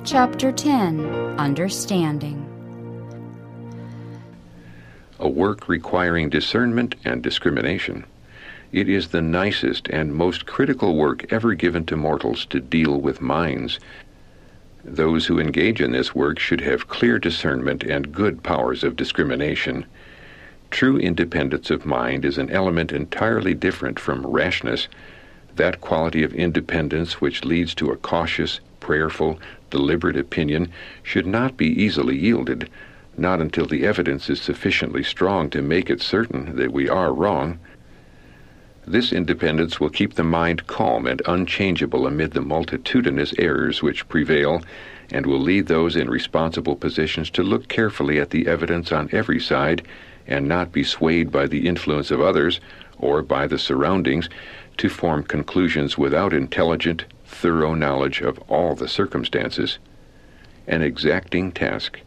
Chapter 10, Understanding. A work requiring discernment and discrimination. It is the nicest and most critical work ever given to mortals to deal with minds. Those who engage in this work should have clear discernment and good powers of discrimination. True independence of mind is an element entirely different from rashness. That quality of independence which leads to a cautious, prayerful, deliberate opinion should not be easily yielded, not until the evidence is sufficiently strong to make it certain that we are wrong. This independence will keep the mind calm and unchangeable amid the multitudinous errors which prevail, and will lead those in responsible positions to look carefully at the evidence on every side, and not be swayed by the influence of others, or by the surroundings, to form conclusions without intelligent, thorough knowledge of all the circumstances. An exacting task.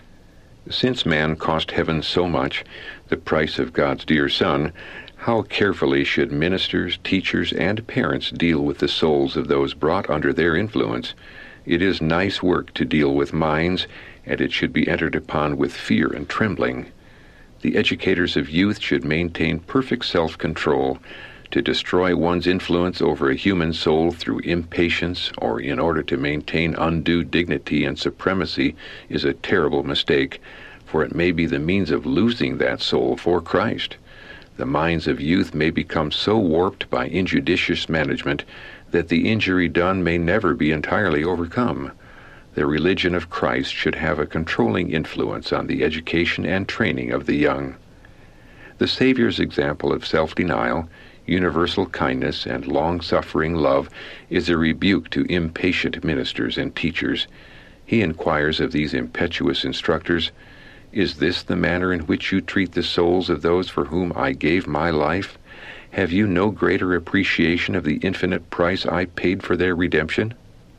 Since man cost heaven so much, the price of God's dear Son, how carefully should ministers, teachers, and parents deal with the souls of those brought under their influence. It is nice work to deal with minds, and it should be entered upon with fear and trembling. The educators of youth should maintain perfect self-control. To destroy one's influence over a human soul through impatience or in order to maintain undue dignity and supremacy is a terrible mistake, for it may be the means of losing that soul for Christ. The minds of youth may become so warped by injudicious management that the injury done may never be entirely overcome. The religion of Christ should have a controlling influence on the education and training of the young. The Savior's example of self-denial, universal kindness, and long-suffering love is a rebuke to impatient ministers and teachers. He inquires of these impetuous instructors, "Is this the manner in which you treat the souls of those for whom I gave my life? Have you no greater appreciation of the infinite price I paid for their redemption?"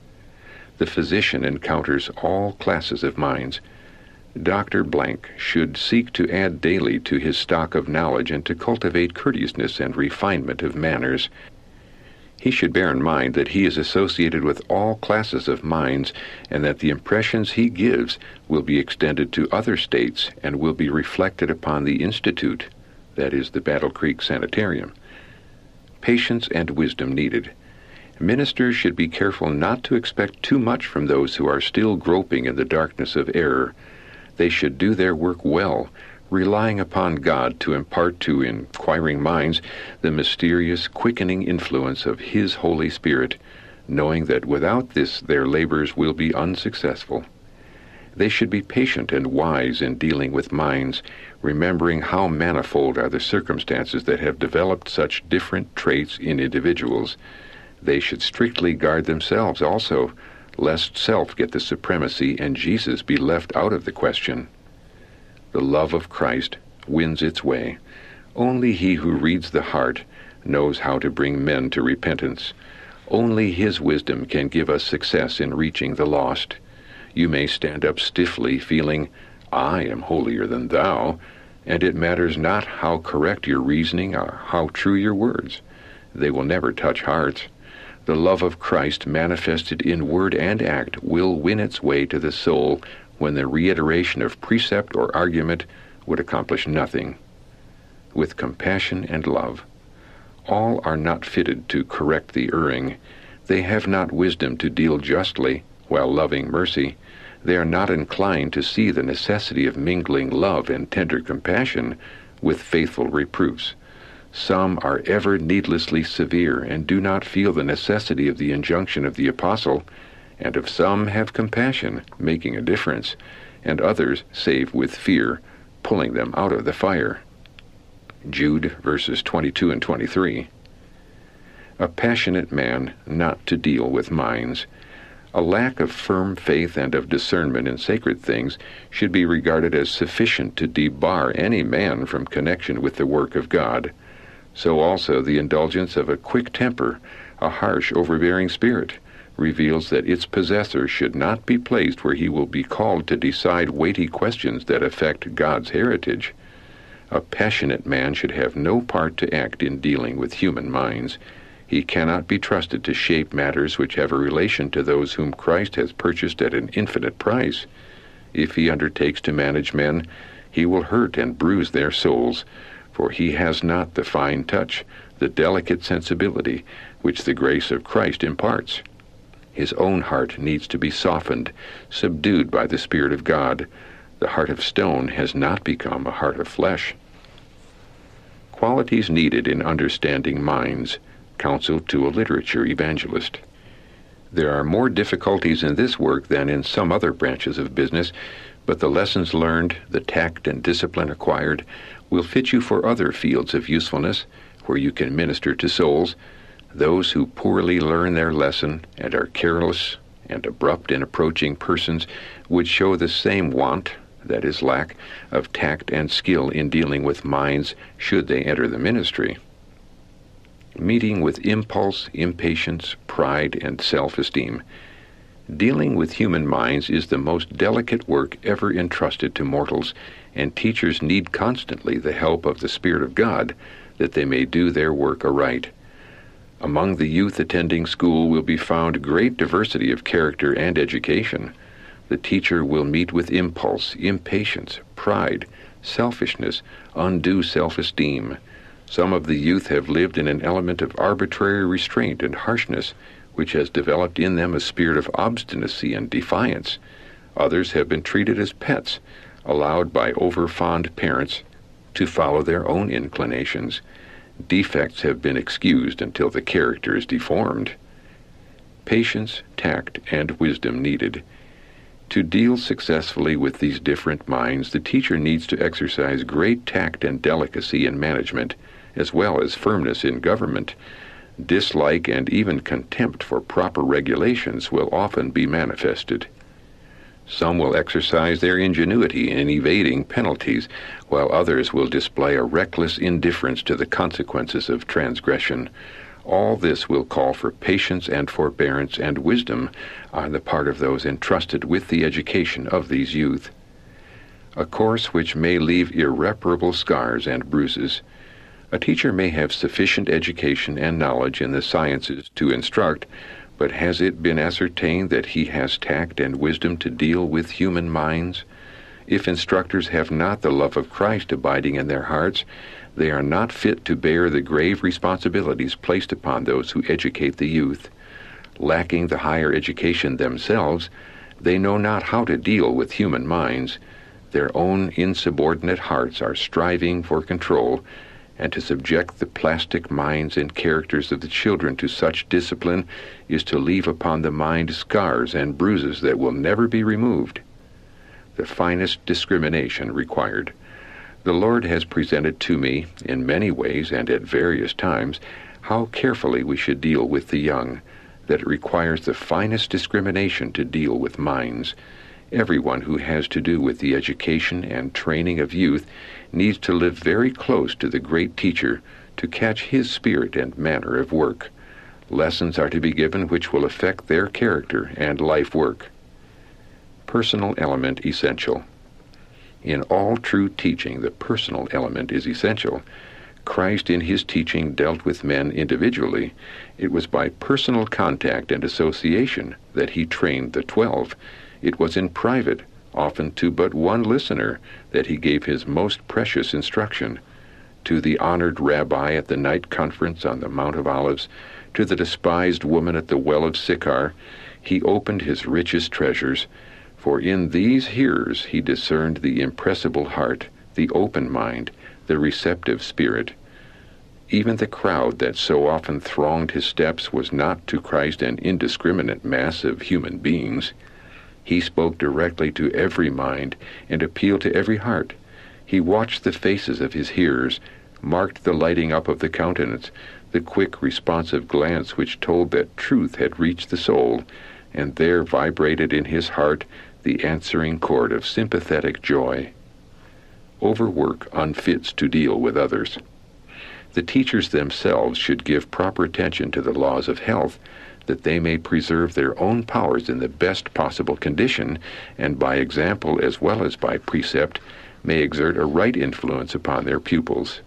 The physician encounters all classes of minds. Dr. Blank should seek to add daily to his stock of knowledge and to cultivate courteousness and refinement of manners. He should bear in mind that he is associated with all classes of minds, and that the impressions he gives will be extended to other states and will be reflected upon the Institute, that is, the Battle Creek Sanitarium. Patience and wisdom needed. Ministers should be careful not to expect too much from those who are still groping in the darkness of error. They should do their work well, relying upon God to impart to inquiring minds the mysterious, quickening influence of His Holy Spirit, knowing that without this their labors will be unsuccessful. They should be patient and wise in dealing with minds, remembering how manifold are the circumstances that have developed such different traits in individuals. They should strictly guard themselves also, lest self get the supremacy and Jesus be left out of the question. The love of Christ wins its way. Only he who reads the heart knows how to bring men to repentance. Only his wisdom can give us success in reaching the lost. You may stand up stiffly, feeling, "I am holier than thou," and it matters not how correct your reasoning or how true your words. They will never touch hearts. The love of Christ manifested in word and act will win its way to the soul when the reiteration of precept or argument would accomplish nothing. With compassion and love. All are not fitted to correct the erring. They have not wisdom to deal justly while loving mercy. They are not inclined to see the necessity of mingling love and tender compassion with faithful reproofs. Some are ever needlessly severe and do not feel the necessity of the injunction of the apostle, and of some have compassion, making a difference, and others save with fear, pulling them out of the fire. Jude verses 22 and 23. A passionate man not to deal with minds. A lack of firm faith and of discernment in sacred things should be regarded as sufficient to debar any man from connection with the work of God. So also the indulgence of a quick temper, a harsh, overbearing spirit, reveals that its possessor should not be placed where he will be called to decide weighty questions that affect God's heritage. A passionate man should have no part to act in dealing with human minds. He cannot be trusted to shape matters which have a relation to those whom Christ has purchased at an infinite price. If he undertakes to manage men, he will hurt and bruise their souls, for he has not the fine touch, the delicate sensibility, which the grace of Christ imparts. His own heart needs to be softened, subdued by the Spirit of God. The heart of stone has not become a heart of flesh. Qualities needed in understanding minds. Counsel to a literature evangelist. There are more difficulties in this work than in some other branches of business, but the lessons learned, the tact and discipline acquired, will fit you for other fields of usefulness where you can minister to souls. Those who poorly learn their lesson and are careless and abrupt in approaching persons would show the same want, that is, lack, of tact and skill in dealing with minds should they enter the ministry. Meeting with impulse, impatience, pride, and self-esteem. Dealing with human minds is the most delicate work ever entrusted to mortals, and teachers need constantly the help of the Spirit of God that they may do their work aright. Among the youth attending school will be found great diversity of character and education. The teacher will meet with impulse, impatience, pride, selfishness, undue self-esteem. Some of the youth have lived in an element of arbitrary restraint and harshness, which has developed in them a spirit of obstinacy and defiance. Others have been treated as pets, allowed by over-fond parents to follow their own inclinations. Defects have been excused until the character is deformed. Patience, tact, and wisdom needed. To deal successfully with these different minds, the teacher needs to exercise great tact and delicacy in management, as well as firmness in government. Dislike and even contempt for proper regulations will often be manifested. Some will exercise their ingenuity in evading penalties, while others will display a reckless indifference to the consequences of transgression. All this will call for patience and forbearance and wisdom on the part of those entrusted with the education of these youth. A course which may leave irreparable scars and bruises. A teacher may have sufficient education and knowledge in the sciences to instruct, but has it been ascertained that he has tact and wisdom to deal with human minds? If instructors have not the love of Christ abiding in their hearts, they are not fit to bear the grave responsibilities placed upon those who educate the youth. Lacking the higher education themselves, they know not how to deal with human minds. Their own insubordinate hearts are striving for control, and to subject the plastic minds and characters of the children to such discipline is to leave upon the mind scars and bruises that will never be removed. The finest discrimination required. The Lord has presented to me, in many ways and at various times, how carefully we should deal with the young, that it requires the finest discrimination to deal with minds. Everyone who has to do with the education and training of youth needs to live very close to the great teacher to catch his spirit and manner of work. Lessons are to be given which will affect their character and life work. Personal element essential. In all true teaching, the personal element is essential. Christ in his teaching dealt with men individually. It was by personal contact and association that he trained the 12. It was in private, often to but one listener, that he gave his most precious instruction. To the honored rabbi at the night conference on the Mount of Olives, to the despised woman at the well of Sychar, he opened his richest treasures, for in these hearers he discerned the impressible heart, the open mind, the receptive spirit. Even the crowd that so often thronged his steps was not to Christ an indiscriminate mass of human beings. He spoke directly to every mind and appealed to every heart. He watched the faces of his hearers, marked the lighting up of the countenance, the quick, responsive glance which told that truth had reached the soul, and there vibrated in his heart the answering chord of sympathetic joy. Overwork unfits to deal with others. The teachers themselves should give proper attention to the laws of health, that they may preserve their own powers in the best possible condition, and by example as well as by precept may exert a right influence upon their pupils.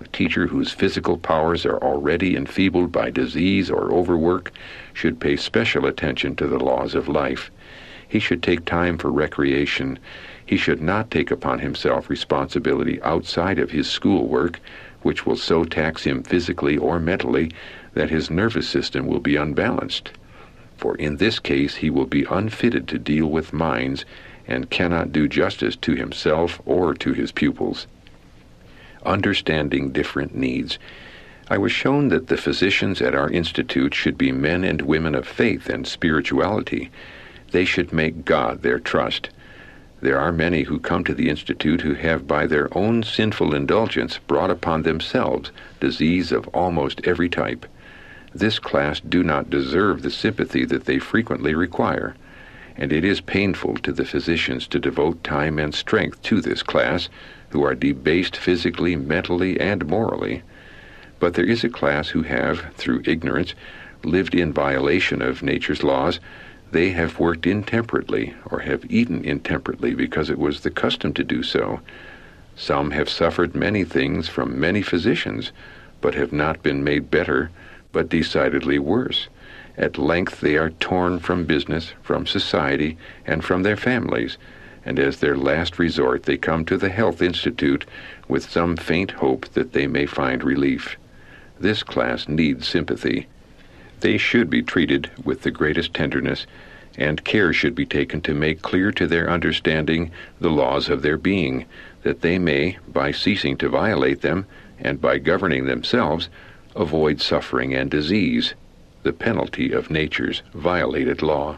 A teacher whose physical powers are already enfeebled by disease or overwork should pay special attention to the laws of life. He should take time for recreation. He should not take upon himself responsibility outside of his schoolwork, which will so tax him physically or mentally that his nervous system will be unbalanced. For in this case he will be unfitted to deal with minds and cannot do justice to himself or to his pupils. Understanding different needs. I was shown that the physicians at our institute should be men and women of faith and spirituality. They should make God their trust. There are many who come to the institute who have by their own sinful indulgence brought upon themselves disease of almost every type. This class do not deserve the sympathy that they frequently require, and it is painful to the physicians to devote time and strength to this class, who are debased physically, mentally, and morally. But there is a class who have, through ignorance, lived in violation of nature's laws. They have worked intemperately, or have eaten intemperately because it was the custom to do so. Some have suffered many things from many physicians, but have not been made better, but decidedly worse. At length they are torn from business, from society, and from their families, and as their last resort they come to the Health Institute with some faint hope that they may find relief. This class needs sympathy. They should be treated with the greatest tenderness, and care should be taken to make clear to their understanding the laws of their being, that they may, by ceasing to violate them, and by governing themselves, avoid suffering and disease, the penalty of nature's violated law.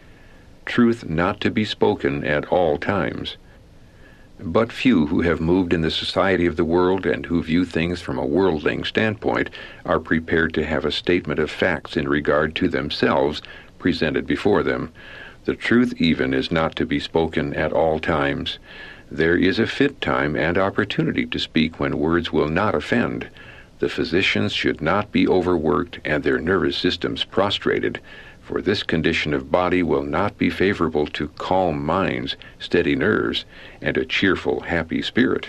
Truth not to be spoken at all times. But few who have moved in the society of the world and who view things from a worldling standpoint are prepared to have a statement of facts in regard to themselves presented before them. The truth even is not to be spoken at all times. There is a fit time and opportunity to speak when words will not offend. The physicians should not be overworked and their nervous systems prostrated, for this condition of body will not be favorable to calm minds, steady nerves, and a cheerful, happy spirit.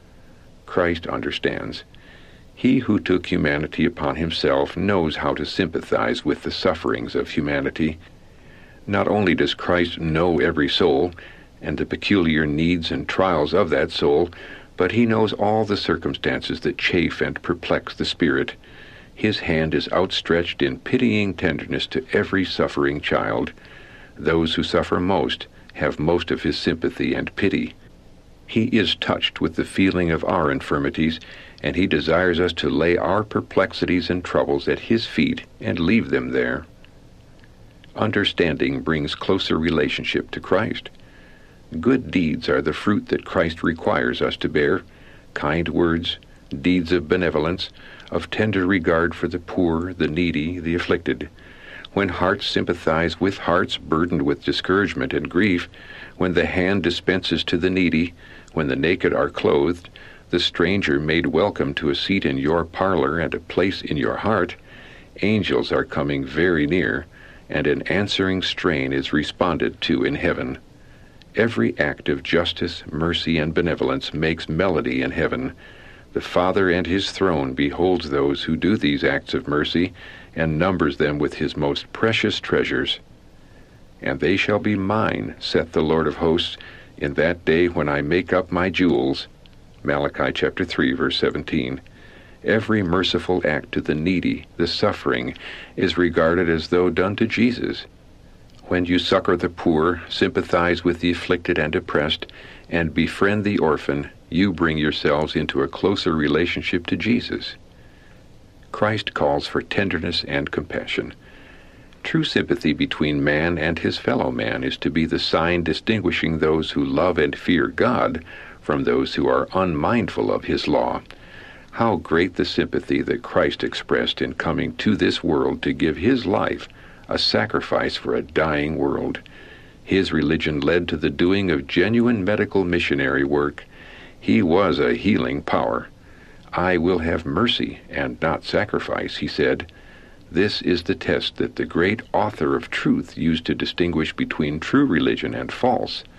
Christ understands. He who took humanity upon himself knows how to sympathize with the sufferings of humanity. Not only does Christ know every soul and the peculiar needs and trials of that soul, but he knows all the circumstances that chafe and perplex the spirit. His hand is outstretched in pitying tenderness to every suffering child. Those who suffer most have most of his sympathy and pity. He is touched with the feeling of our infirmities, and he desires us to lay our perplexities and troubles at his feet and leave them there. Understanding brings closer relationship to Christ. Good deeds are the fruit that Christ requires us to bear, kind words, deeds of benevolence, of tender regard for the poor, the needy, the afflicted. When hearts sympathize with hearts burdened with discouragement and grief, when the hand dispenses to the needy, when the naked are clothed, the stranger made welcome to a seat in your parlor and a place in your heart, angels are coming very near, and an answering strain is responded to in heaven. Every act of justice, mercy, and benevolence makes melody in heaven. The Father and his throne beholds those who do these acts of mercy, and numbers them with his most precious treasures. And they shall be mine, saith the Lord of hosts, in that day when I make up my jewels. Malachi chapter 3, verse 17. Every merciful act to the needy, the suffering, is regarded as though done to Jesus. When you succor the poor, sympathize with the afflicted and oppressed, and befriend the orphan, you bring yourselves into a closer relationship to Jesus. Christ calls for tenderness and compassion. True sympathy between man and his fellow man is to be the sign distinguishing those who love and fear God from those who are unmindful of his law. How great the sympathy that Christ expressed in coming to this world to give his life, a sacrifice for a dying world. His religion led to the doing of genuine medical missionary work. He was a healing power. I will have mercy and not sacrifice, he said. This is the test that the great author of truth used to distinguish between true religion and false.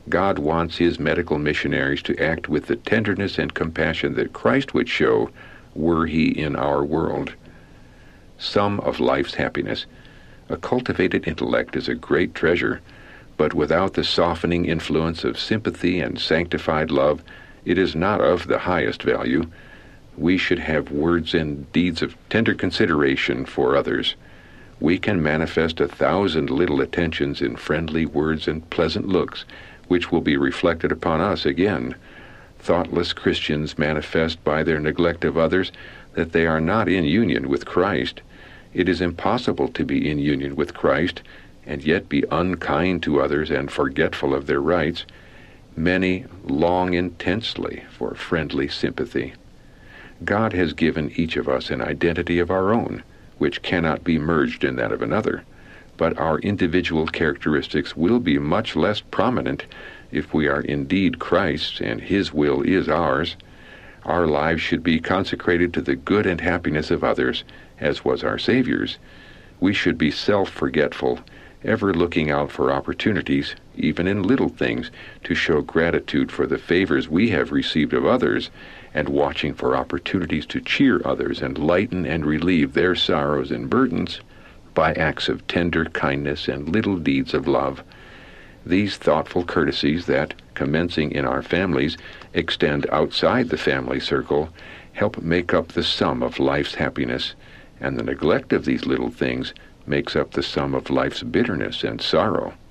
God wants His medical missionaries to act with the tenderness and compassion that Christ would show were He in our world. Sum of life's happiness. A cultivated intellect is a great treasure, but without the softening influence of sympathy and sanctified love, it is not of the highest value. We should have words and deeds of tender consideration for others. We can manifest 1,000 little attentions in friendly words and pleasant looks, which will be reflected upon us again. Thoughtless Christians manifest by their neglect of others that they are not in union with Christ. It is impossible to be in union with Christ and yet be unkind to others and forgetful of their rights. Many long intensely for friendly sympathy. God has given each of us an identity of our own, which cannot be merged in that of another, but our individual characteristics will be much less prominent if we are indeed Christ's and His will is ours. Our lives should be consecrated to the good and happiness of others, as was our Savior's. We should be self-forgetful, ever looking out for opportunities, even in little things, to show gratitude for the favors we have received of others, and watching for opportunities to cheer others and lighten and relieve their sorrows and burdens by acts of tender kindness and little deeds of love. These thoughtful courtesies that, commencing in our families, extend outside the family circle, help make up the sum of life's happiness, and the neglect of these little things makes up the sum of life's bitterness and sorrow.